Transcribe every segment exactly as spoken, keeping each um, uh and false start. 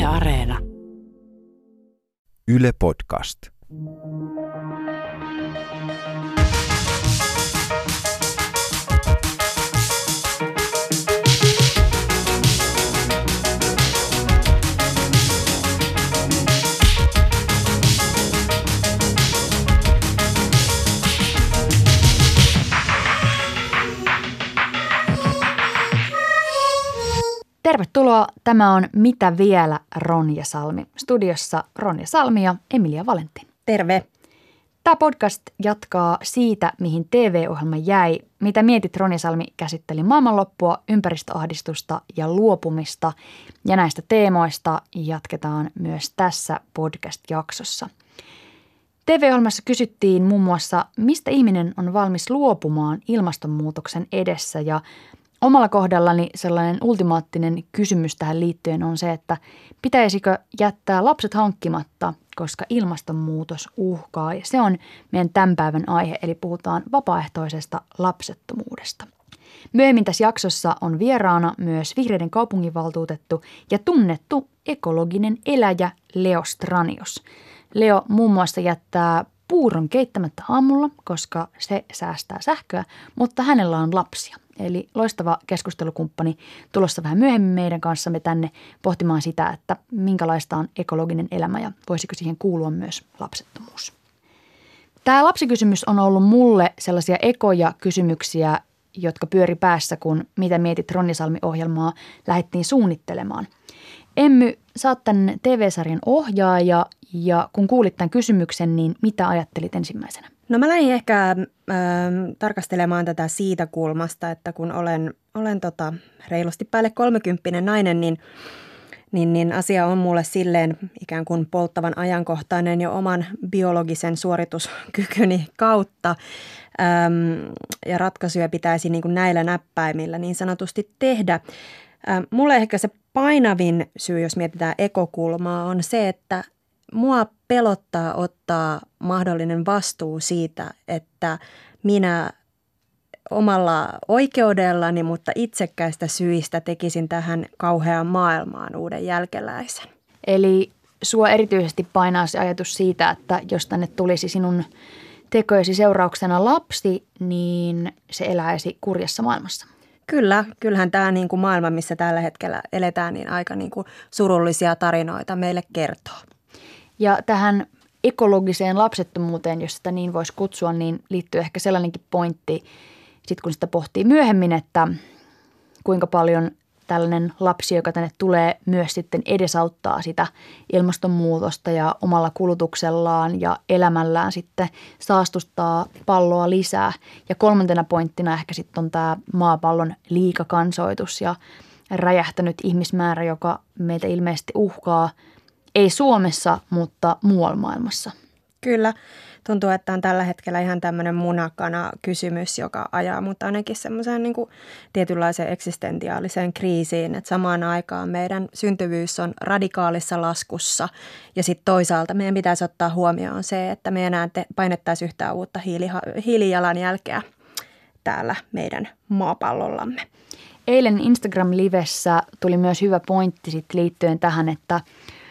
Areena. Yle Podcast. Tervetuloa. Tämä on Mitä vielä? Ronja Salmi. Studiossa Ronja Salmi ja Emilia Valentin. Terve. Tämä podcast jatkaa siitä, mihin T V-ohjelma jäi. Mitä mietit? Ronja Salmi käsitteli maailmanloppua, ympäristöahdistusta ja luopumista. Ja näistä teemoista jatketaan myös tässä podcast-jaksossa. T V-ohjelmassa kysyttiin muun muassa, mistä ihminen on valmis luopumaan ilmastonmuutoksen edessä, ja omalla kohdallani sellainen ultimaattinen kysymys tähän liittyen on se, että pitäisikö jättää lapset hankkimatta, koska ilmastonmuutos uhkaa. Ja se on meidän tämän päivän aihe, eli puhutaan vapaaehtoisesta lapsettomuudesta. Myöhemmin tässä jaksossa on vieraana myös vihreiden kaupunginvaltuutettu ja tunnettu ekologinen eläjä Leo Stranius. Leo muun muassa jättää puuron keittämättä aamulla, koska se säästää sähköä, mutta hänellä on lapsia. Eli loistava keskustelukumppani tulossa vähän myöhemmin meidän kanssamme tänne pohtimaan sitä, että minkälaista on ekologinen elämä ja voisiko siihen kuulua myös lapsettomuus. Tämä lapsikysymys on ollut mulle sellaisia ekoja kysymyksiä, jotka pyöri päässä, kun Mitä mietit? Ronja Salmi-ohjelmaa lähdettiin suunnittelemaan. Emmy, sä oot tämän T V-sarjan ohjaaja ja kun kuulit tämän kysymyksen, niin mitä ajattelit ensimmäisenä? No mä lähdin ehkä äh, tarkastelemaan tätä siitä kulmasta, että kun olen, olen tota, reilusti päälle kolmekymppinen nainen, niin, niin, niin asia on mulle silleen ikään kuin polttavan ajankohtainen jo oman biologisen suorituskykyni kautta. Ähm, ja ratkaisuja pitäisi niin kuin näillä näppäimillä niin sanotusti tehdä. Ähm, mulle ehkä se painavin syy, jos mietitään ekokulmaa, on se, että mua pelottaa ottaa mahdollinen vastuu siitä, että minä omalla oikeudellani, mutta itsekkäistä syistä tekisin tähän kauheaan maailmaan uuden jälkeläisen. Eli sua erityisesti painaa se ajatus siitä, että jos tänne tulisi sinun tekojesi seurauksena lapsi, niin se eläisi kurjassa maailmassa. Kyllä, kyllähän tämä niin kuin maailma, missä tällä hetkellä eletään, niin aika niin kuin surullisia tarinoita meille kertoo. Ja tähän ekologiseen lapsettomuuteen, jos sitä niin voisi kutsua, niin liittyy ehkä sellainenkin pointti, sit kun sitä pohtii myöhemmin, että kuinka paljon tällainen lapsi, joka tänne tulee, myös sitten edesauttaa sitä ilmastonmuutosta ja omalla kulutuksellaan ja elämällään sitten saastuttaa palloa lisää. Ja kolmantena pointtina ehkä sitten on tämä maapallon liikakansoitus ja räjähtänyt ihmismäärä, joka meitä ilmeisesti uhkaa. Ei Suomessa, mutta muualla maailmassa. Kyllä. Tuntuu, että on tällä hetkellä ihan tämmöinen munakana-kysymys, joka ajaa mut ainakin semmoiseen niin kuin tietynlaiseen eksistentiaaliseen kriisiin. Että samaan aikaan meidän syntyvyys on radikaalissa laskussa ja sitten toisaalta meidän pitäisi ottaa huomioon se, että me enää te- painettaisiin yhtään uutta hiiliha- hiilijalanjälkeä täällä meidän maapallollamme. Eilen Instagram-livessä tuli myös hyvä pointti sit liittyen tähän, että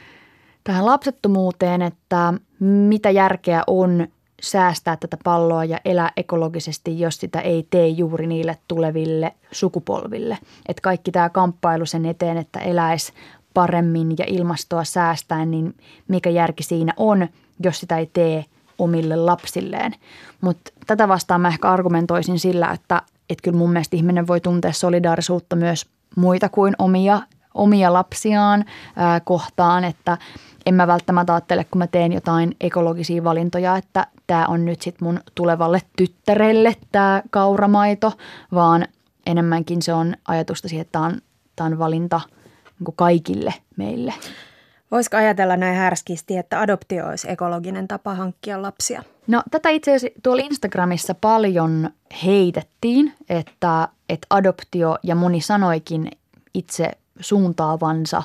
tähän lapsettomuuteen, että mitä järkeä on säästää tätä palloa ja elää ekologisesti, jos sitä ei tee juuri niille tuleville sukupolville. Että kaikki tämä kamppailu sen eteen, että eläisi paremmin ja ilmastoa säästäen, niin mikä järki siinä on, jos sitä ei tee omille lapsilleen. Mutta tätä vastaan mä ehkä argumentoisin sillä, että et kyllä mun mielestä ihminen voi tuntea solidaarisuutta myös muita kuin omia, omia lapsiaan ää, kohtaan, että en mä välttämättä ajattele, kun mä teen jotain ekologisia valintoja, että tämä on nyt sit mun tulevalle tyttärelle tämä kauramaito, vaan enemmänkin se on ajatusta siihen, että tämä on, tää on valinta niin kuin kaikille meille. Voisiko ajatella näin härskisti, että adoptio olisi ekologinen tapa hankkia lapsia? No tätä itse asiassa tuolla Instagramissa paljon heitettiin, että, että adoptio ja moni sanoikin itse suuntaavansa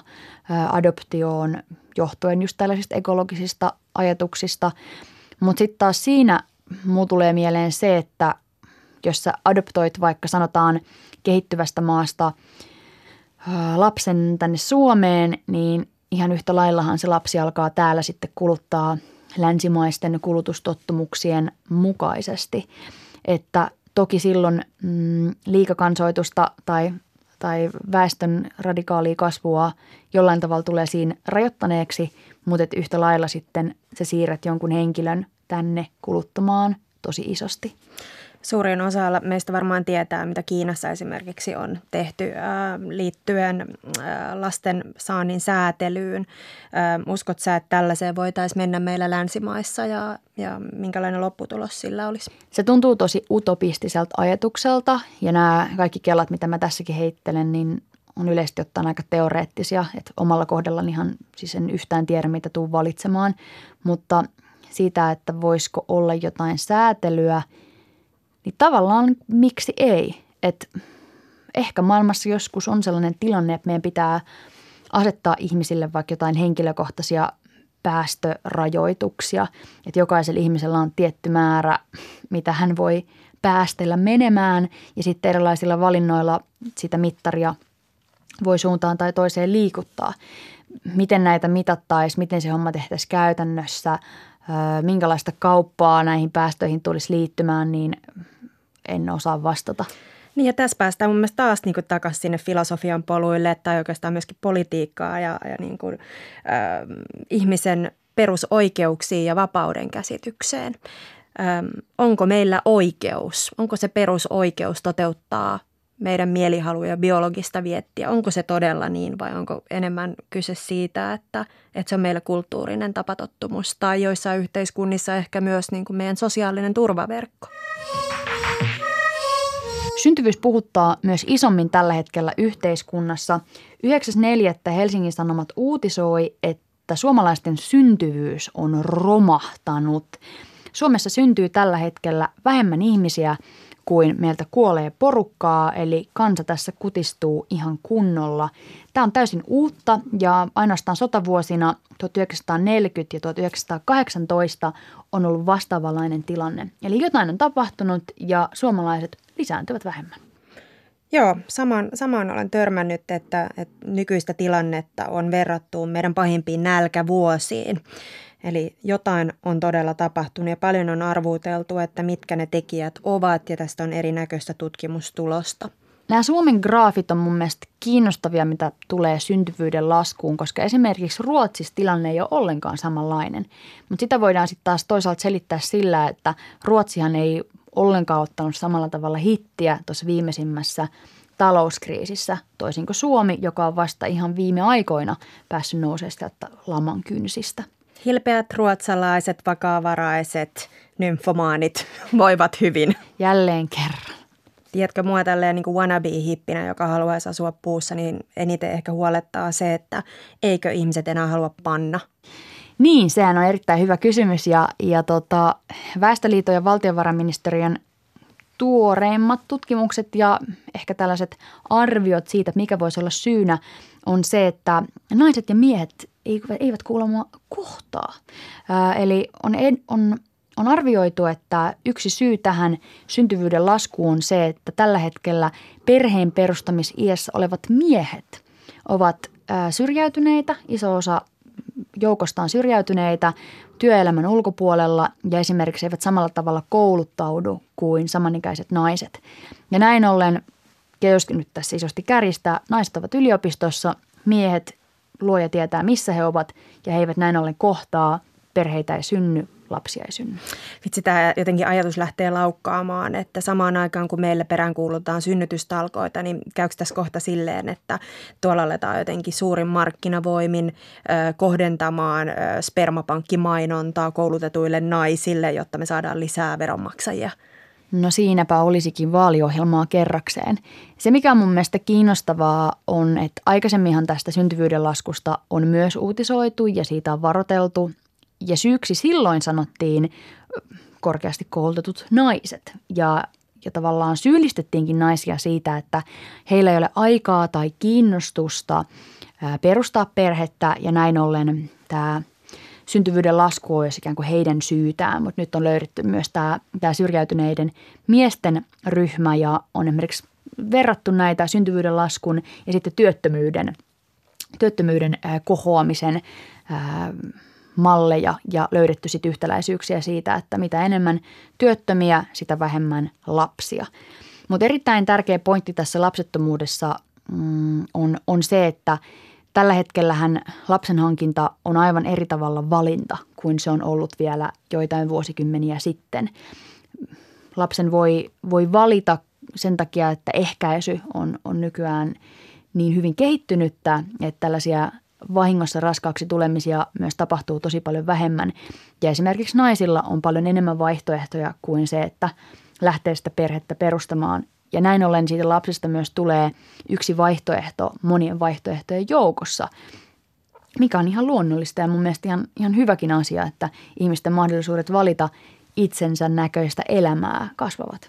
adoptioon johtuen just tällaisista ekologisista ajatuksista. Mutta sitten taas siinä mulla tulee mieleen se, että jos sä adoptoit vaikka sanotaan kehittyvästä maasta lapsen tänne Suomeen, niin ihan yhtä laillahan se lapsi alkaa täällä sitten kuluttaa länsimaisten kulutustottumuksien mukaisesti. Että toki silloin mm, liikakansoitusta tai, tai väestön radikaalia kasvua jollain tavalla tulee siinä rajoittaneeksi, mutta että yhtä lailla sitten sä siirrät jonkun henkilön tänne kuluttamaan tosi isosti. Suurin osa meistä varmaan tietää, mitä Kiinassa esimerkiksi on tehty ää, liittyen ää, lasten saannin säätelyyn. Ää, uskot sä, että tällaiseen voitaisiin mennä meillä länsimaissa ja, ja minkälainen lopputulos sillä olisi? Se tuntuu tosi utopistiselta ajatukselta ja nämä kaikki kelat, mitä mä tässäkin heittelen, niin on yleisesti ottaen aika teoreettisia. Että omalla kohdallani ihan siis en yhtään tiedä, mitä tuun valitsemaan, mutta siitä, että voisiko olla jotain säätelyä, niin tavallaan miksi ei? Et ehkä maailmassa joskus on sellainen tilanne, että meidän pitää asettaa ihmisille vaikka jotain henkilökohtaisia päästörajoituksia. Että jokaisella ihmisellä on tietty määrä, mitä hän voi päästellä menemään ja sitten erilaisilla valinnoilla sitä mittaria voi suuntaan tai toiseen liikuttaa. Miten näitä mitattaisiin, miten se homma tehtäisiin käytännössä, minkälaista kauppaa näihin päästöihin tulisi liittymään, niin en osaa vastata. Niin ja tässä päästään mun mielestä taas niin kuin takaisin sinne filosofian poluille tai oikeastaan myöskin politiikkaa ja, ja niin kuin, äh, ihmisen perusoikeuksiin ja vapauden käsitykseen. Ähm, onko meillä oikeus, onko se perusoikeus toteuttaa meidän mielihaluja biologista viettiä? Onko se todella niin vai onko enemmän kyse siitä, että, että se on meillä kulttuurinen tapatottumus tai joissain yhteiskunnissa ehkä myös niin kuin meidän sosiaalinen turvaverkko? Syntyvyys puhuttaa myös isommin tällä hetkellä yhteiskunnassa. yhdeksäs neljättä Helsingin Sanomat uutisoi, että suomalaisten syntyvyys on romahtanut. Suomessa syntyy tällä hetkellä vähemmän ihmisiä kuin meiltä kuolee porukkaa, eli kansa tässä kutistuu ihan kunnolla. Tämä on täysin uutta ja ainoastaan sotavuosina tuhatyhdeksänsataaneljäkymmentä ja tuhatyhdeksänsataakahdeksantoista on ollut vastaavanlainen tilanne. Eli jotain on tapahtunut ja suomalaiset lisääntyvät vähemmän. Joo, samaan, samaan olen törmännyt, että, että nykyistä tilannetta on verrattu meidän pahimpiin nälkävuosiin. Eli jotain on todella tapahtunut ja paljon on arvuuteltu, että mitkä ne tekijät ovat ja tästä on erinäköistä tutkimustulosta. Nämä Suomen graafit on mun mielestä kiinnostavia, mitä tulee syntyvyyden laskuun, koska esimerkiksi Ruotsissa tilanne ei ole ollenkaan samanlainen. Mutta sitä voidaan sitten taas toisaalta selittää sillä, että Ruotsihan ei ollenkaan ottanut samalla tavalla hittiä tuossa viimeisimmässä talouskriisissä, toisin kuin Suomi, joka on vasta ihan viime aikoina päässyt nousemaan sieltä laman kynsistä. Hilpeät ruotsalaiset, vakavaraiset, nymfomaanit voivat hyvin. Jälleen kerran. Tiedätkö, mua tälleen niin kuin wannabe-hippinä, joka haluaisi asua puussa, niin eniten ehkä huolettaa se, että eikö ihmiset enää halua panna. Niin, sehän on erittäin hyvä kysymys ja, ja tota, Väestöliiton ja valtiovarainministeriön tuoreimmat tutkimukset ja ehkä tällaiset arviot siitä, mikä voisi olla syynä, on se, että naiset ja miehet eivät kuulemma kohtaa. Ää, eli on, on, on arvioitu, että yksi syy tähän syntyvyyden laskuun on se, että tällä hetkellä perheen perustamisiässä olevat miehet ovat ää, syrjäytyneitä, iso osa joukostaan syrjäytyneitä työelämän ulkopuolella ja esimerkiksi eivät samalla tavalla kouluttaudu kuin samanikäiset naiset. Ja näin ollen, ja jos nyt tässä isosti kärjistää, naiset ovat yliopistossa, miehet luoja tietää missä he ovat ja he eivät näin ollen kohtaa, perheitä ei synny, lapsia ei synny. Vitsi, tämä jotenkin ajatus lähtee laukkaamaan, että samaan aikaan kun meille peräänkuulutaan synnytystalkoita, niin käykö tässä kohta silleen, että tuolla aletaan jotenkin suurin markkinavoimin äh, kohdentamaan äh, spermapankkimainontaa koulutetuille naisille, jotta me saadaan lisää veronmaksajia? No siinäpä olisikin vaaliohjelmaa kerrakseen. Se, mikä on mun mielestä kiinnostavaa, on, että aikaisemminhan tästä syntyvyyden laskusta on myös uutisoitu ja siitä on varoteltu. Ja syyksi silloin sanottiin korkeasti koulutetut naiset ja, ja tavallaan syyllistettiinkin naisia siitä, että heillä ei ole aikaa tai kiinnostusta perustaa perhettä ja näin ollen tämä syntyvyyden lasku on jos ikään kuin heidän syytään, mutta nyt on löydetty myös tämä, tämä syrjäytyneiden miesten ryhmä ja on esimerkiksi verrattu näitä syntyvyyden laskun ja sitten työttömyyden työttömyyden kohoamisen malleja ja löydetty sitten yhtäläisyyksiä siitä, että mitä enemmän työttömiä, sitä vähemmän lapsia. Mutta erittäin tärkeä pointti tässä lapsettomuudessa mm, on, on se, että tällä hetkellähän lapsen hankinta on aivan eri tavalla valinta kuin se on ollut vielä joitain vuosikymmeniä sitten. Lapsen voi, voi valita sen takia, että ehkäisy on, on nykyään niin hyvin kehittynyttä, että tällaisia vahingossa raskaaksi tulemisia myös tapahtuu tosi paljon vähemmän. Ja esimerkiksi naisilla on paljon enemmän vaihtoehtoja kuin se, että lähtee sitä perhettä perustamaan. Ja näin ollen siitä lapsesta myös tulee yksi vaihtoehto monien vaihtoehtojen joukossa, mikä on ihan luonnollista ja mun mielestä ihan, ihan hyväkin asia, että ihmisten mahdollisuudet valita itsensä näköistä elämää kasvavat.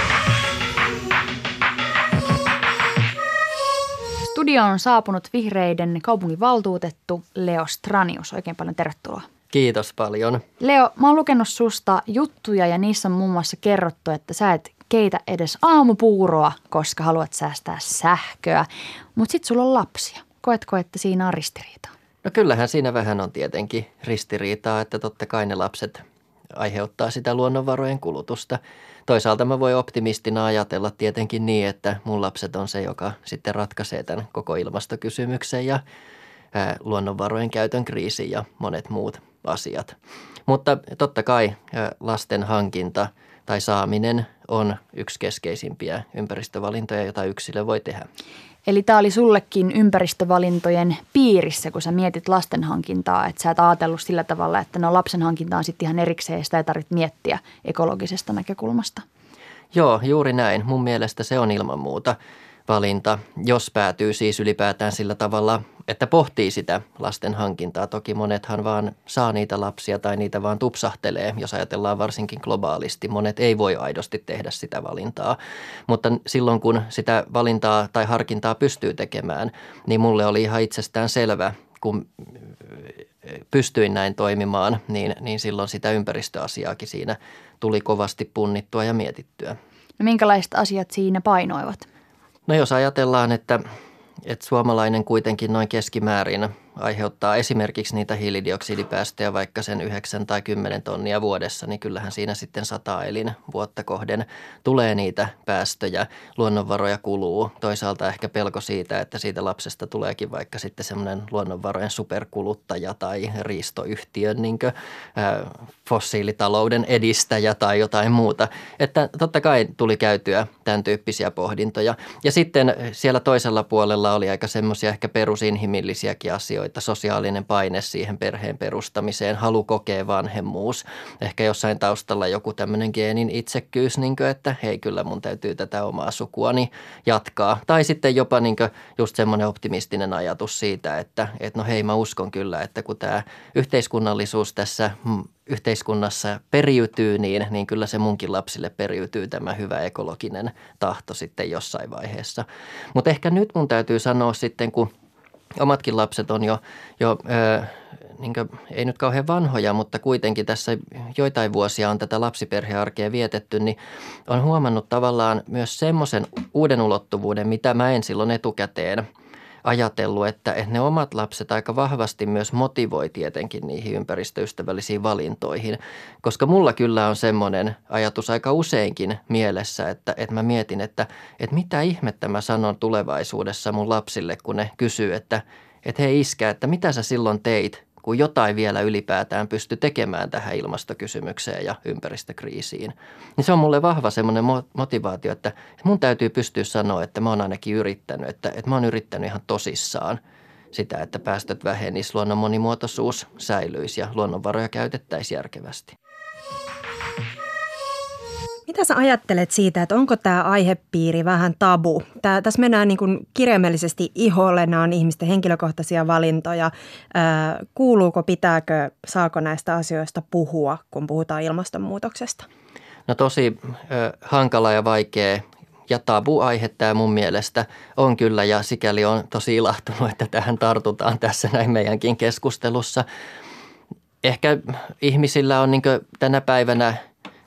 Studioon on saapunut vihreiden kaupunginvaltuutettu Leo Stranius. Oikein paljon tervetuloa. Kiitos paljon. Leo, mä oon lukenut susta juttuja ja niissä on muun muassa kerrottu, että sä et keitä edes aamupuuroa, koska haluat säästää sähköä. Mutta sit sulla on lapsia. Koetko, että siinä on ristiriitaa? No kyllähän siinä vähän on tietenkin ristiriitaa, että totta kai ne lapset aiheuttaa sitä luonnonvarojen kulutusta. Toisaalta mä voin optimistina ajatella tietenkin niin, että mun lapset on se, joka sitten ratkaisee tämän koko ilmastokysymyksen ja ää, luonnonvarojen käytön kriisin ja monet muut asiat. Mutta totta kai ää, lasten hankinta tai saaminen on yksi keskeisimpiä ympäristövalintoja, jota yksilö voi tehdä. Eli tämä oli sullekin ympäristövalintojen piirissä, kun sä mietit lasten hankintaa, että sä et ajatellut sillä tavalla, että no lapsen hankinta on sitten ihan erikseen ja sitä ei tarvitse miettiä ekologisesta näkökulmasta. Joo, juuri näin. Mun mielestä se on ilman muuta valinta, jos päätyy siis ylipäätään sillä tavalla, että pohtii sitä lasten hankintaa. Toki monethan vaan saa niitä lapsia tai niitä vaan tupsahtelee, jos ajatellaan varsinkin globaalisti. Monet ei voi aidosti tehdä sitä valintaa, mutta silloin kun sitä valintaa tai harkintaa pystyy tekemään, niin mulle oli ihan itsestään selvä, kun pystyin näin toimimaan, niin, niin silloin sitä ympäristöasiaakin siinä tuli kovasti punnittua ja mietittyä. No minkälaiset asiat siinä painoivat? No jos ajatellaan, että, että suomalainen kuitenkin noin keskimäärin aiheuttaa esimerkiksi niitä hiilidioksidipäästöjä vaikka sen yhdeksän tai kymmenen tonnia vuodessa, niin kyllähän siinä sitten sata elinvuotta kohden tulee niitä päästöjä, luonnonvaroja kuluu. Toisaalta ehkä pelko siitä, että siitä lapsesta tuleekin vaikka sitten semmoinen luonnonvarojen superkuluttaja tai riistoyhtiön niin kuin, ää, fossiilitalouden edistäjä tai jotain muuta. Että totta kai tuli käytyä tämän tyyppisiä pohdintoja. Ja sitten siellä toisella puolella oli aika semmoisia ehkä perusinhimillisiäkin asioita. Sosiaalinen paine siihen perheen perustamiseen, halu kokea vanhemmuus, ehkä jossain taustalla joku tämmöinen geenin itsekkyys, niin kuin, että hei kyllä mun täytyy tätä omaa sukuani jatkaa. Tai sitten jopa niin kuin just semmoinen optimistinen ajatus siitä, että, että no hei mä uskon kyllä, että kun tämä yhteiskunnallisuus tässä yhteiskunnassa periytyy, niin, niin kyllä se munkin lapsille periytyy tämä hyvä ekologinen tahto sitten jossain vaiheessa. Mutta ehkä nyt mun täytyy sanoa sitten, kun omatkin lapset on jo, jo ö, niin kuin, ei nyt kauhean vanhoja, mutta kuitenkin tässä joitain vuosia on tätä lapsiperhearkea vietetty, niin on huomannut tavallaan myös semmoisen uuden ulottuvuuden, mitä mä en silloin etukäteen ajatellut, että, että ne omat lapset aika vahvasti myös motivoi tietenkin niihin ympäristöystävällisiin valintoihin, koska mulla kyllä on semmoinen ajatus aika useinkin mielessä, että, että mä mietin, että, että mitä ihmettä mä sanon tulevaisuudessa mun lapsille, kun ne kysyy, että, että hei iskä, että mitä sä silloin teit, kun jotain vielä ylipäätään pysty tekemään tähän ilmastokysymykseen ja ympäristökriisiin. Niin se on mulle vahva semmoinen motivaatio, että mun täytyy pystyä sanoa, että mä oon ainakin yrittänyt, että, että mä oon yrittänyt ihan tosissaan sitä, että päästöt vähenis, luonnon monimuotoisuus säilyisi ja luonnonvaroja käytettäisiin järkevästi. Mitä sä ajattelet siitä, että onko tämä aihepiiri vähän tabu? Tää, tässä mennään niin kuin kirjaimellisesti iholle, nämä on ihmisten henkilökohtaisia valintoja. Ää, kuuluuko, pitääkö, saako näistä asioista puhua, kun puhutaan ilmastonmuutoksesta? No tosi ö, hankala ja vaikea ja tabu-aihe tämä mun mielestä on kyllä ja sikäli on tosi ilahtunut, että tähän tartutaan tässä näin meidänkin keskustelussa. Ehkä ihmisillä on niin kuin tänä päivänä,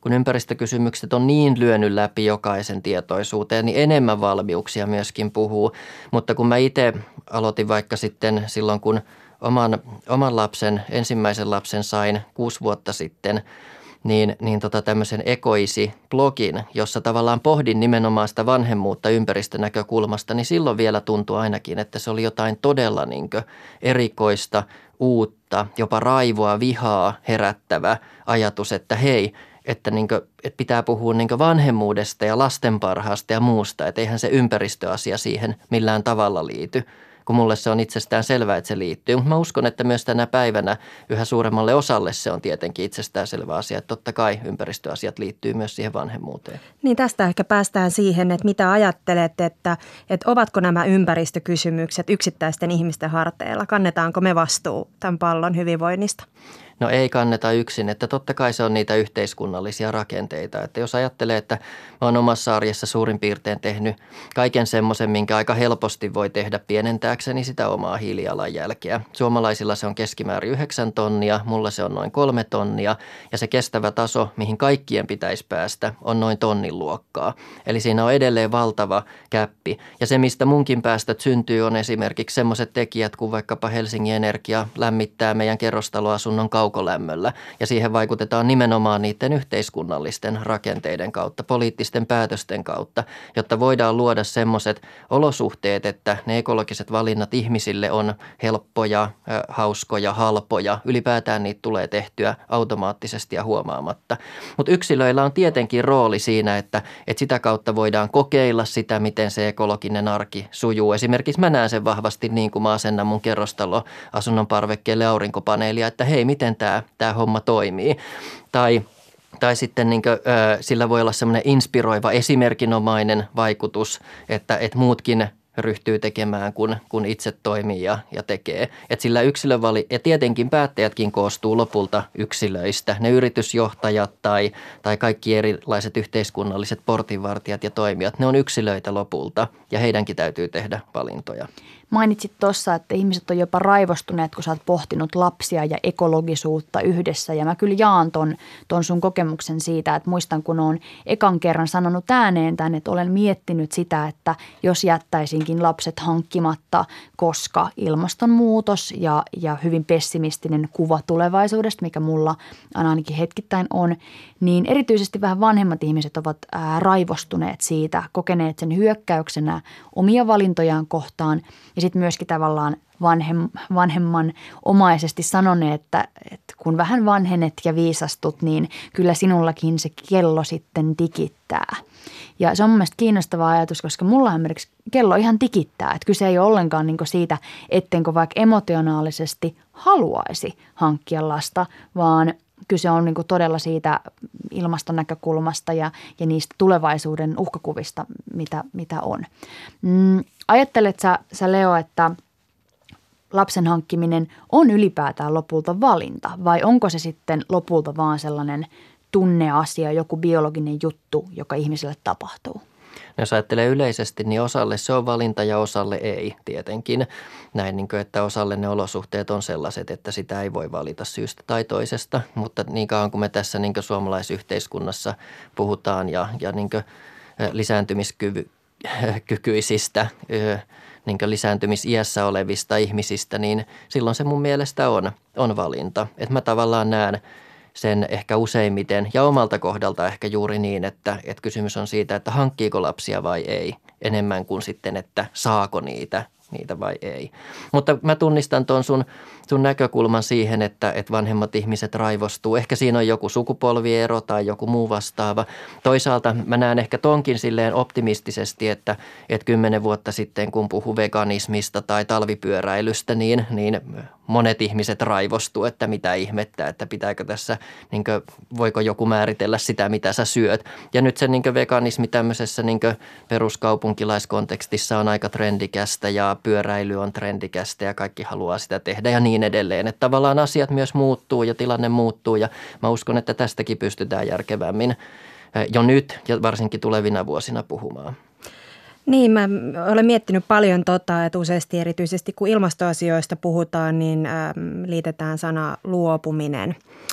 kun ympäristökysymykset on niin lyönyt läpi jokaisen tietoisuuteen, niin enemmän valmiuksia myöskin puhuu. Mutta kun mä itse aloitin vaikka sitten silloin, kun oman, oman lapsen, ensimmäisen lapsen sain kuusi vuotta sitten, niin, niin tota tämmöisen Ekoisi-blogin, jossa tavallaan pohdin nimenomaan sitä vanhemmuutta ympäristönäkökulmasta, niin silloin vielä tuntui ainakin, että se oli jotain todella niin kuin erikoista, uutta, jopa raivoa, vihaa herättävä ajatus, että hei, että, niin kuin, että pitää puhua niin kuin vanhemmuudesta ja lasten parhaasta ja muusta, että eihän se ympäristöasia siihen millään tavalla liity. Kun mulle se on itsestään selvää, että se liittyy. Mutta mä uskon, että myös tänä päivänä yhä suuremmalle osalle se on tietenkin itsestään selvä asia, että totta kai ympäristöasiat liittyy myös siihen vanhemmuuteen. Niin tästä ehkä päästään siihen, että mitä ajattelet, että, että ovatko nämä ympäristökysymykset yksittäisten ihmisten harteilla? Kannetaanko me vastuu tämän pallon hyvinvoinnista? No ei kanneta yksin, että totta kai se on niitä yhteiskunnallisia rakenteita. Että jos ajattelee, että mä oon omassa arjessa suurin piirtein tehnyt kaiken semmoisen, minkä aika helposti voi tehdä pienentääkseni sitä omaa hiilijalanjälkeä. Suomalaisilla se on keskimäärin yhdeksän tonnia, mulla se on noin kolme tonnia ja se kestävä taso, mihin kaikkien pitäisi päästä, on noin tonnin luokkaa. Eli siinä on edelleen valtava käppi ja se, mistä munkin päästöt syntyy, on esimerkiksi semmoiset tekijät kuin vaikkapa Helsingin Energia lämmittää meidän kerrostaloasunnon kaukolämmöllä ja siihen vaikutetaan nimenomaan niiden yhteiskunnallisten rakenteiden kautta, poliittisten päätösten kautta, jotta voidaan luoda semmoiset olosuhteet, että ne ekologiset valinnat ihmisille on helppoja, hauskoja, halpoja. Ylipäätään niitä tulee tehtyä automaattisesti ja huomaamatta. Mutta yksilöillä on tietenkin rooli siinä, että, että sitä kautta voidaan kokeilla sitä, miten se ekologinen arki sujuu. Esimerkiksi mä näen sen vahvasti niin, kuin mä asennan mun kerrostaloasunnon parvekkeelle aurinkopaneelia, että hei, miten tämä, tämä homma toimii. Tai Tai sitten niin kuin, ö, sillä voi olla semmoinen inspiroiva esimerkinomainen vaikutus, että, että muutkin ryhtyy tekemään, kun, kun itse toimii ja, ja tekee. Et sillä yksilövali- ja tietenkin päättäjätkin koostuu lopulta yksilöistä. Ne yritysjohtajat tai, tai kaikki erilaiset yhteiskunnalliset portinvartijat ja toimijat, ne on yksilöitä lopulta ja heidänkin täytyy tehdä valintoja. Mainitsit tuossa, että ihmiset on jopa raivostuneet, kun sä oot pohtinut lapsia ja ekologisuutta yhdessä. Ja mä kyllä jaan ton, ton sun kokemuksen siitä, että muistan, kun oon ekan kerran sanonut ääneen tämän, että olen miettinyt sitä, että jos jättäisinkin lapset hankkimatta, koska ilmastonmuutos ja, ja hyvin pessimistinen kuva tulevaisuudesta, mikä mulla ainakin hetkittäin on, niin erityisesti vähän vanhemmat ihmiset ovat ää, raivostuneet siitä, kokeneet sen hyökkäyksenä omia valintojaan kohtaan. Ja sitten myöskin tavallaan vanhem, vanhemman omaisesti sanoneet, että, että kun vähän vanhenet ja viisastut, niin kyllä sinullakin se kello sitten tikittää. Ja se on mun mielestä kiinnostava ajatus, koska mulla esimerkiksi kello ihan tikittää. Että kyse ei ole ollenkaan niin siitä, ettenkö vaikka emotionaalisesti haluaisi hankkia lasta, vaan kyse on niin kuin todella siitä ilmaston näkökulmasta ja, ja niistä tulevaisuuden uhkakuvista, mitä, mitä on. Mm, ajattelet sä, sä Leo, että lapsen hankkiminen on ylipäätään lopulta valinta vai onko se sitten lopulta vaan sellainen tunneasia, joku biologinen juttu, joka ihmiselle tapahtuu? Jos ajattelee yleisesti, niin osalle se on valinta ja osalle ei tietenkin. Näin, niin kuin, että osalle ne olosuhteet on sellaiset, että sitä ei voi valita syystä tai toisesta. Mutta niin kauan kuin me tässä niin kuin suomalaisyhteiskunnassa puhutaan ja, ja niin kuin lisääntymiskykyisistä, niin kuin lisääntymisiässä olevista ihmisistä, niin silloin se mun mielestä on, on valinta. Että mä tavallaan näen sen ehkä useimmiten ja omalta kohdalta ehkä juuri niin, että, että kysymys on siitä, että hankkiiko lapsia vai ei, enemmän kuin sitten, että saako niitä, niitä vai ei. Mutta mä tunnistan tuon sun, sun näkökulman siihen, että, että vanhemmat ihmiset raivostuu. Ehkä siinä on joku sukupolviero tai joku muu vastaava. Toisaalta mä näen ehkä tonkin silleen optimistisesti, että, että kymmenen vuotta sitten, kun puhuu veganismista tai talvipyöräilystä, niin, niin monet ihmiset raivostuu, että mitä ihmettä, että pitääkö tässä, niin kuin, voiko joku määritellä sitä, mitä sä syöt. Ja nyt se niin kuin veganismi tämmöisessä niin kuin peruskaupunkilaiskontekstissa on aika trendikästä ja pyöräily on trendikästä ja kaikki haluaa sitä tehdä ja niin edelleen. Että tavallaan asiat myös muuttuu ja tilanne muuttuu ja mä uskon, että tästäkin pystytään järkevämmin jo nyt ja varsinkin tulevina vuosina puhumaan. Niin, mä olen miettinyt paljon tota, että useasti erityisesti kun ilmastoasioista puhutaan, niin ä, liitetään sana luopuminen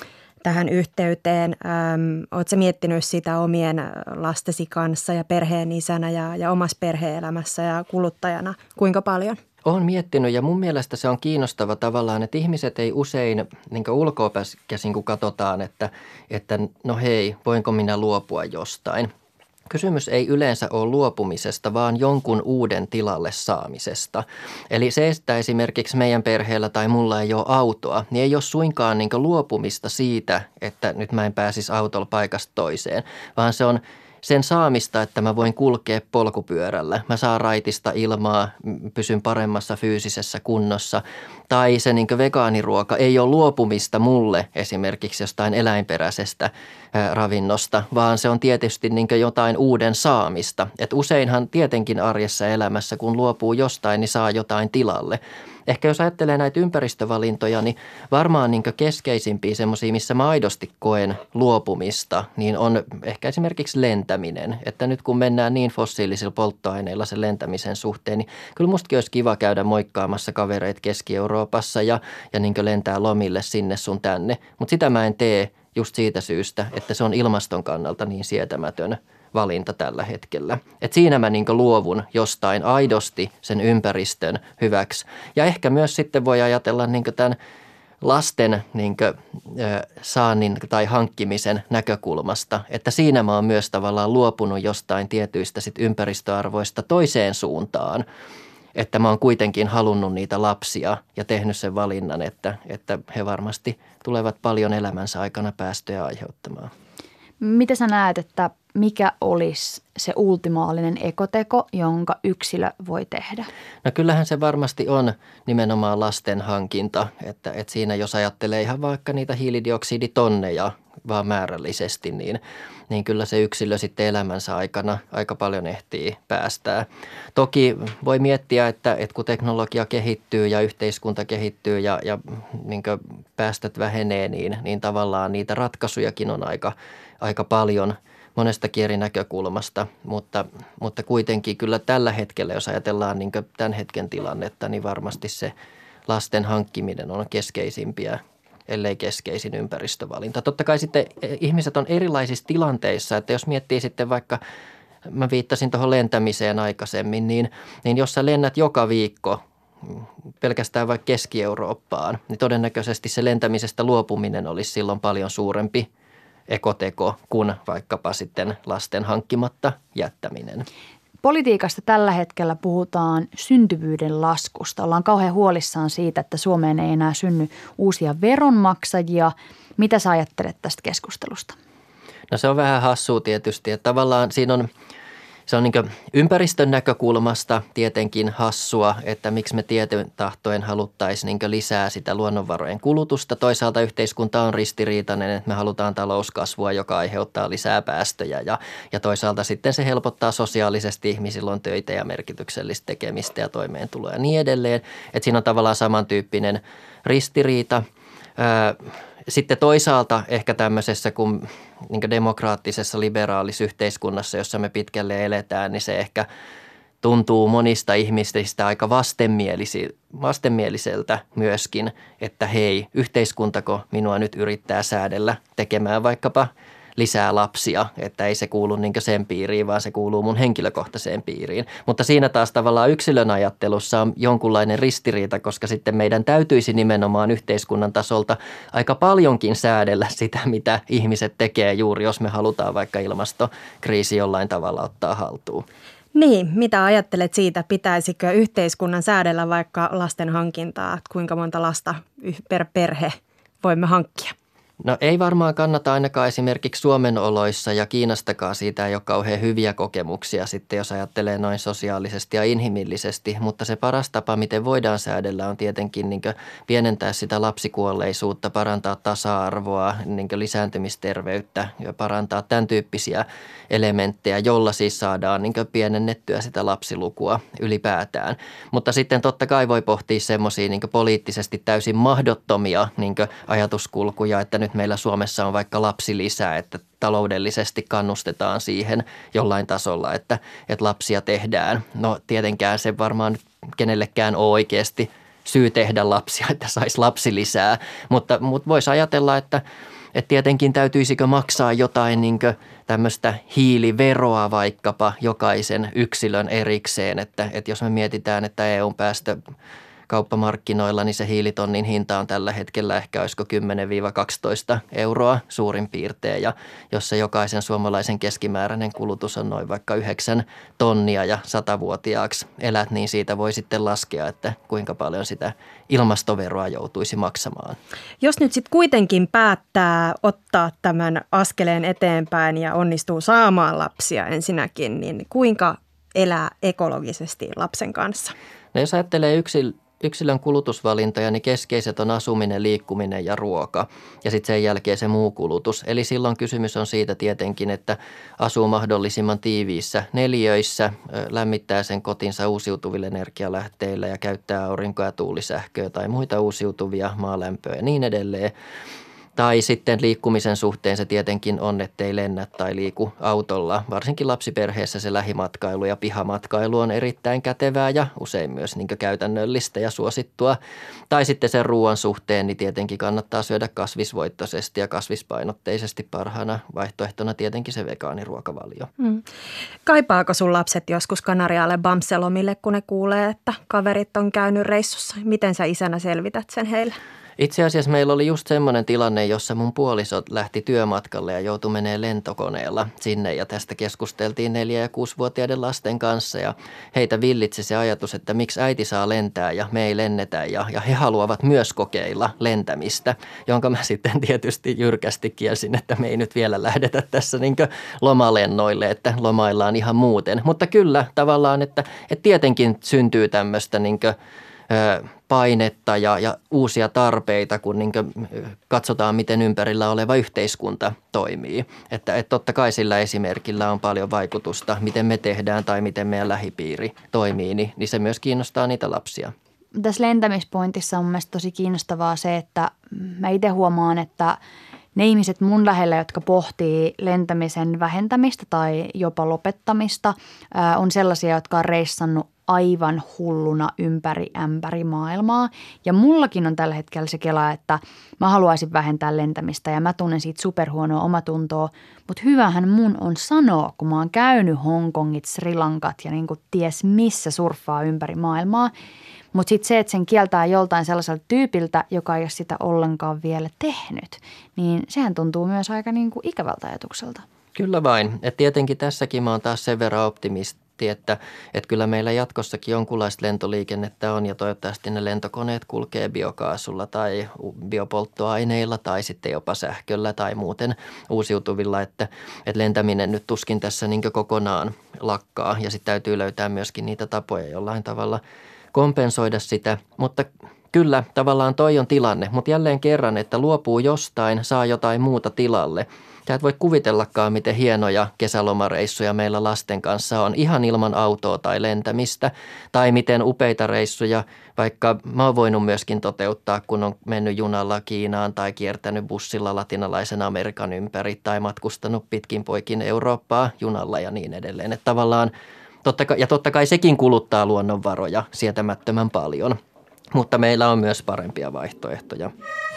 tähän yhteyteen. Oletko miettinyt sitä omien lastesi kanssa ja perheen isänä ja, ja omassa perhe-elämässä ja kuluttajana kuinka paljon? Olen miettinyt ja mun mielestä se on kiinnostava tavallaan, että ihmiset ei usein niin ulkoa käsin, kun katsotaan, että, että no hei, voinko minä luopua jostain. Kysymys ei yleensä ole luopumisesta, vaan jonkun uuden tilalle saamisesta. Eli se, että esimerkiksi meidän perheellä tai mulla ei ole autoa, niin ei ole suinkaan niin luopumista siitä, että nyt mä en pääsisi autolla paikasta toiseen, vaan se on sen saamista, että mä voin kulkea polkupyörällä. Mä saan raitista ilmaa, pysyn paremmassa fyysisessä kunnossa. Tai se niin vegaaniruoka ei ole luopumista mulle esimerkiksi jostain eläinperäisestä ää, ravinnosta, vaan se on tietysti niin jotain uuden saamista. Et useinhan tietenkin arjessa elämässä, kun luopuu jostain, niin saa jotain tilalle. Ehkä jos ajattelee näitä ympäristövalintoja, niin varmaan niin keskeisimpiä semmoisia, missä mä aidosti koen luopumista, niin on ehkä esimerkiksi lentäminen. Että nyt kun mennään niin fossiilisilla polttoaineilla sen lentämisen suhteen, niin kyllä mustakin olisi kiva käydä moikkaamassa kavereita Keski-Euroopassa ja, ja niin lentää lomille sinne sun tänne. Mutta sitä mä en tee just siitä syystä, että se on ilmaston kannalta niin sietämätön valinta tällä hetkellä. Et siinä mä niin luovun jostain aidosti sen ympäristön hyväksi. Ja ehkä myös sitten voi ajatella niin tämän lasten niin kuin, saannin tai hankkimisen näkökulmasta, että siinä mä oon myös tavallaan luopunut jostain tietyistä sit ympäristöarvoista toiseen suuntaan. Että mä oon kuitenkin halunnut niitä lapsia ja tehnyt sen valinnan, että, että he varmasti tulevat paljon elämänsä aikana päästöjä aiheuttamaan. Mitä sä näet, että mikä olisi se ultimaalinen ekoteko, jonka yksilö voi tehdä? No kyllähän se varmasti on nimenomaan lasten hankinta, että, että siinä jos ajattelee ihan vaikka niitä hiilidioksiditonneja vaan määrällisesti, niin, niin kyllä se yksilö sitten elämänsä aikana aika paljon ehtii päästää. Toki voi miettiä, että, että kun teknologia kehittyy ja yhteiskunta kehittyy ja, ja niin kuin päästöt vähenee, niin, niin tavallaan niitä ratkaisujakin on aika, aika paljon monestakin eri näkökulmasta, mutta, mutta kuitenkin kyllä tällä hetkellä, jos ajatellaan niin kuin tämän hetken tilannetta, niin varmasti se lasten hankkiminen on keskeisimpiä, ellei keskeisin ympäristövalinta. Totta kai sitten ihmiset on erilaisissa tilanteissa, että jos miettii sitten vaikka, mä viittasin tuohon lentämiseen aikaisemmin, niin, niin jos sä lennät joka viikko pelkästään vaikka Keski-Eurooppaan, niin todennäköisesti se lentämisestä luopuminen olisi silloin paljon suurempi ekoteko kuin vaikkapa sitten lasten hankkimatta jättäminen. Politiikasta tällä hetkellä puhutaan syntyvyyden laskusta. Ollaan kauhean huolissaan siitä, että Suomeen ei enää synny uusia veronmaksajia. Mitä sä ajattelet tästä keskustelusta? No se on vähän hassua tietysti, että tavallaan siinä on, se on niin kuin ympäristön näkökulmasta tietenkin hassua, että miksi me tieten tahtoen haluttaisiin niin kuin lisää sitä luonnonvarojen kulutusta. Toisaalta yhteiskunta on ristiriitainen, että me halutaan talouskasvua, joka aiheuttaa lisää päästöjä ja, ja toisaalta sitten se helpottaa sosiaalisesti, ihmisillä on töitä ja merkityksellistä tekemistä ja toimeentuloa ja niin edelleen. Että siinä on tavallaan samantyyppinen ristiriita. Sitten toisaalta ehkä tämmöisessä kuin, niin kuin demokraattisessa liberaalis yhteiskunnassa, jossa me pitkälle eletään, niin se ehkä tuntuu monista ihmisistä aika vastenmieliseltä myöskin, että hei, yhteiskuntako minua nyt yrittää säädellä tekemään vaikkapa lisää lapsia, että ei se kuulu niin kuin sen piiriin, vaan se kuuluu mun henkilökohtaiseen piiriin. Mutta siinä taas tavallaan yksilön ajattelussa on jonkunlainen ristiriita, koska sitten meidän täytyisi nimenomaan yhteiskunnan tasolta aika paljonkin säädellä sitä, mitä ihmiset tekee juuri, jos me halutaan vaikka ilmastokriisi jollain tavalla ottaa haltuun. Niin, mitä ajattelet siitä, pitäisikö yhteiskunnan säädellä vaikka lasten hankintaa, kuinka monta lasta per perhe voimme hankkia? No ei varmaan kannata ainakaan esimerkiksi Suomen oloissa ja Kiinastakaan siitä ei ole kauhean hyviä kokemuksia sitten, jos ajattelee noin sosiaalisesti ja inhimillisesti, mutta se paras tapa, miten voidaan säädellä, on tietenkin niin kuin pienentää sitä lapsikuolleisuutta, parantaa tasa-arvoa, niin kuin lisääntymisterveyttä ja parantaa tämän tyyppisiä elementtejä, jolla siis saadaan niin kuin pienennettyä sitä lapsilukua ylipäätään. Mutta sitten totta kai voi pohtia semmoisia niin kuin poliittisesti täysin mahdottomia niin kuin ajatuskulkuja, että nyt meillä Suomessa on vaikka lapsilisä, että taloudellisesti kannustetaan siihen jollain tasolla, että, että lapsia tehdään. No tietenkään se varmaan nyt kenellekään ole oikeasti syy tehdä lapsia, että saisi lapsilisää, mutta, mutta voisi ajatella, että, että tietenkin täytyisikö maksaa jotain niin tämmöistä hiiliveroa vaikkapa jokaisen yksilön erikseen, että, että jos me mietitään, että E U:n päästö kauppamarkkinoilla, niin se hiilitonnin hinta on tällä hetkellä ehkä olisiko kymmenen kaksitoista euroa suurin piirtein. Ja jos se jokaisen suomalaisen keskimääräinen kulutus on noin vaikka yhdeksän tonnia ja satavuotiaaksi elät, niin siitä voi sitten laskea, että kuinka paljon sitä ilmastoveroa joutuisi maksamaan. Jos nyt sitten kuitenkin päättää ottaa tämän askeleen eteenpäin ja onnistuu saamaan lapsia ensinnäkin, niin kuinka elää ekologisesti lapsen kanssa? No jos ajattelee yksil, yksilön kulutusvalintoja, niin keskeiset on asuminen, liikkuminen ja ruoka ja sitten sen jälkeen se muu kulutus. Eli silloin kysymys on siitä tietenkin, että asuu mahdollisimman tiiviissä neliöissä, lämmittää sen kotinsa uusiutuvilla energialähteillä ja käyttää aurinko- ja tuulisähköä tai muita uusiutuvia, maalämpöä ja niin edelleen. Tai sitten liikkumisen suhteen se tietenkin on, ettei lennä tai liiku autolla. Varsinkin lapsiperheessä se lähimatkailu ja pihamatkailu on erittäin kätevää ja usein myös niin kuin käytännöllistä ja suosittua. Tai sitten sen ruoan suhteen niin tietenkin kannattaa syödä kasvisvoittoisesti ja kasvispainotteisesti, parhaana vaihtoehtona tietenkin se vegaaniruokavalio. Hmm. Kaipaako sun lapset joskus Kanarialle Bamselomille, kun ne kuulee, että kaverit on käynyt reissussa? Miten sä isänä selvität sen heille? Itse asiassa meillä oli just semmoinen tilanne, jossa mun puolisot lähti työmatkalle ja joutui menee lentokoneella sinne ja tästä keskusteltiin neljä- ja kuusivuotiaiden lasten kanssa ja heitä villitsi se ajatus, että miksi äiti saa lentää ja me ei lennetä ja, ja he haluavat myös kokeilla lentämistä, jonka mä sitten tietysti jyrkästi kielsin, että me ei nyt vielä lähdetä tässä niin kuin lomalennoille, että lomaillaan ihan muuten. Mutta kyllä tavallaan, että, että tietenkin syntyy tämmöistä niin kuin painetta ja, ja uusia tarpeita, kun niin kuin katsotaan, miten ympärillä oleva yhteiskunta toimii. Että, että totta kai sillä esimerkillä on paljon vaikutusta, miten me tehdään tai miten meidän lähipiiri toimii, niin, niin se myös kiinnostaa niitä lapsia. Tässä lentämispointissa on mielestäni tosi kiinnostavaa se, että mä itse huomaan, että ne ihmiset mun lähellä, jotka pohtii lentämisen vähentämistä tai jopa lopettamista, on sellaisia, jotka on reissannut aivan hulluna ympäri ämpäri maailmaa. Ja mullakin on tällä hetkellä se kela, että mä haluaisin vähentää lentämistä ja mä tunnen siitä superhuonoa omatuntoa. Mutta hyvähän mun on sanoa, kun mä oon käynyt Hongkongit, Sri Lankat ja niin kuin ties missä surffaa ympäri maailmaa. Mutta sitten se, että sen kieltää joltain sellaiselta tyypiltä, joka ei ole sitä ollenkaan vielä tehnyt, niin sehän tuntuu myös aika niin kuin ikävältä ajatukselta. Kyllä vain. Et tietenkin tässäkin mä oon taas sen verran optimisti, että, että kyllä meillä jatkossakin jonkunlaista lentoliikennettä on ja toivottavasti ne lentokoneet kulkee biokaasulla tai biopolttoaineilla tai sitten jopa sähköllä tai muuten uusiutuvilla, että, että lentäminen nyt tuskin tässä niin kuin kokonaan lakkaa ja sitten täytyy löytää myöskin niitä tapoja jollain tavalla kompensoida sitä, mutta kyllä tavallaan toi on tilanne, mutta jälleen kerran, että luopuu jostain, saa jotain muuta tilalle. Sä et voi kuvitellakaan, miten hienoja kesälomareissuja meillä lasten kanssa on ihan ilman autoa tai lentämistä. Tai miten upeita reissuja, vaikka mä oon voinut myöskin toteuttaa, kun on mennyt junalla Kiinaan tai kiertänyt bussilla latinalaisen Amerikan ympäri tai matkustanut pitkin poikin Eurooppaa junalla ja niin edelleen. Että tavallaan, totta kai, ja totta kai sekin kuluttaa luonnonvaroja sietämättömän paljon, mutta meillä on myös parempia vaihtoehtoja.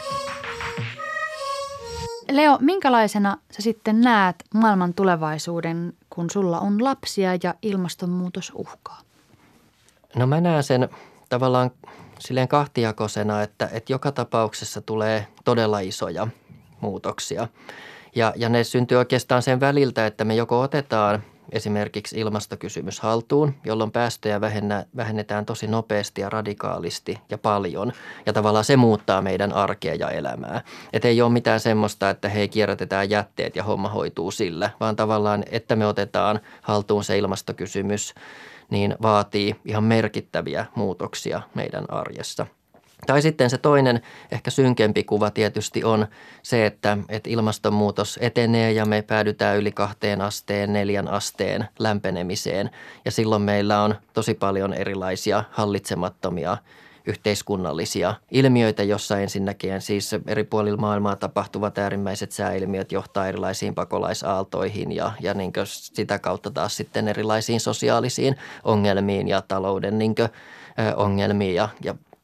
Leo, minkälaisena sä sitten näet maailman tulevaisuuden, kun sulla on lapsia ja ilmastonmuutos uhkaa? No mä näen sen tavallaan silleen kahtijakoisena, että, että joka tapauksessa tulee todella isoja muutoksia. Ja, ja ne syntyy oikeastaan sen väliltä, että me joko otetaan esimerkiksi ilmastokysymys haltuun, jolloin päästöjä vähennä, vähennetään tosi nopeasti ja radikaalisti ja paljon. Ja tavallaan se muuttaa meidän arkea ja elämää. Että ei ole mitään semmoista, että hei kierrätetään jätteet ja homma hoituu sillä, vaan tavallaan, että me otetaan haltuun se ilmastokysymys, niin vaatii ihan merkittäviä muutoksia meidän arjessa. Tai sitten se toinen, ehkä synkempi kuva tietysti on se, että, että ilmastonmuutos etenee ja me päädytään yli kahteen asteen, neljän asteen lämpenemiseen. Ja silloin meillä on tosi paljon erilaisia hallitsemattomia yhteiskunnallisia ilmiöitä, jossa ensinnäkin siis eri puolilla maailmaa tapahtuvat äärimmäiset sääilmiöt johtaa erilaisiin pakolaisaaltoihin ja, ja niin kuin sitä kautta taas sitten erilaisiin sosiaalisiin ongelmiin ja talouden niin kuin, ongelmiin ja, ja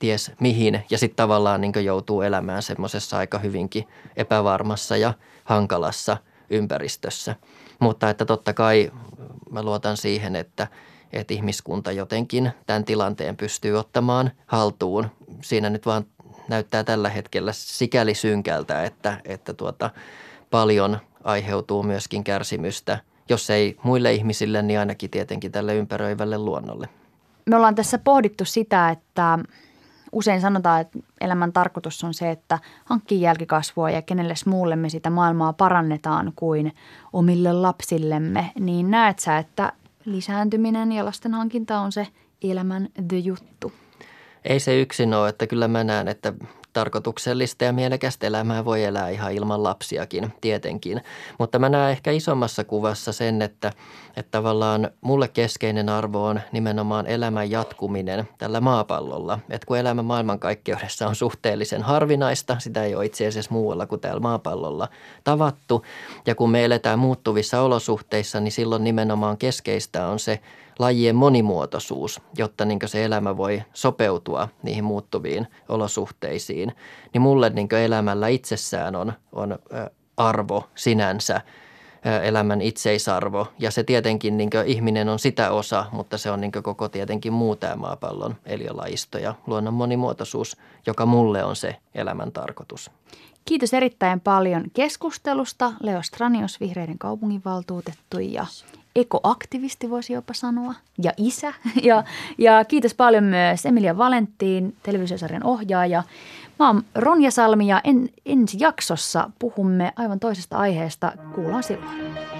ties mihin ja sitten tavallaan niin kuin joutuu elämään semmoisessa aika hyvinkin epävarmassa ja hankalassa ympäristössä. Mutta että totta kai mä luotan siihen, että, että ihmiskunta jotenkin tämän tilanteen pystyy ottamaan haltuun. Siinä nyt vaan näyttää tällä hetkellä sikäli synkältä, että, että tuota, paljon aiheutuu myöskin kärsimystä, jos ei muille ihmisille, niin ainakin tietenkin tälle ympäröivälle luonnolle. Me ollaan tässä pohdittu sitä, että usein sanotaan, että elämän tarkoitus on se, että hankkii jälkikasvua ja kenelle muulle me sitä maailmaa parannetaan kuin omille lapsillemme. Niin näet sä, että lisääntyminen ja lasten hankinta on se elämän the juttu? Ei se yksin ole, että kyllä mä näen, että tarkoituksellista ja mielekästä elämää voi elää ihan ilman lapsiakin tietenkin. Mutta mä näen ehkä isommassa kuvassa sen, että, että tavallaan mulle keskeinen arvo on nimenomaan elämän jatkuminen tällä maapallolla. Että kun elämä maailmankaikkeudessa on suhteellisen harvinaista, sitä ei ole itse asiassa muualla kuin täällä maapallolla tavattu. Ja kun me eletään muuttuvissa olosuhteissa, niin silloin nimenomaan keskeistä on se lajien monimuotoisuus, jotta niin se elämä voi sopeutua niihin muuttuviin olosuhteisiin. Niin mulle niin elämällä itsessään on, on arvo sinänsä, elämän itseisarvo. Ja se tietenkin niin ihminen on sitä osa, mutta se on niin koko tietenkin muu tämä maapallon eliölajisto ja luonnon monimuotoisuus, joka mulle on se elämän tarkoitus. Kiitos erittäin paljon keskustelusta. Leo Stranius, Vihreiden kaupunginvaltuutettu ja ekoaktivisti voisi jopa sanoa, ja isä. Ja, ja kiitos paljon myös Emilia Valentin, televisiosarjan ohjaaja. Mä oon Ronja Salmi ja en, ensi jaksossa puhumme aivan toisesta aiheesta. Kuullaan silloin.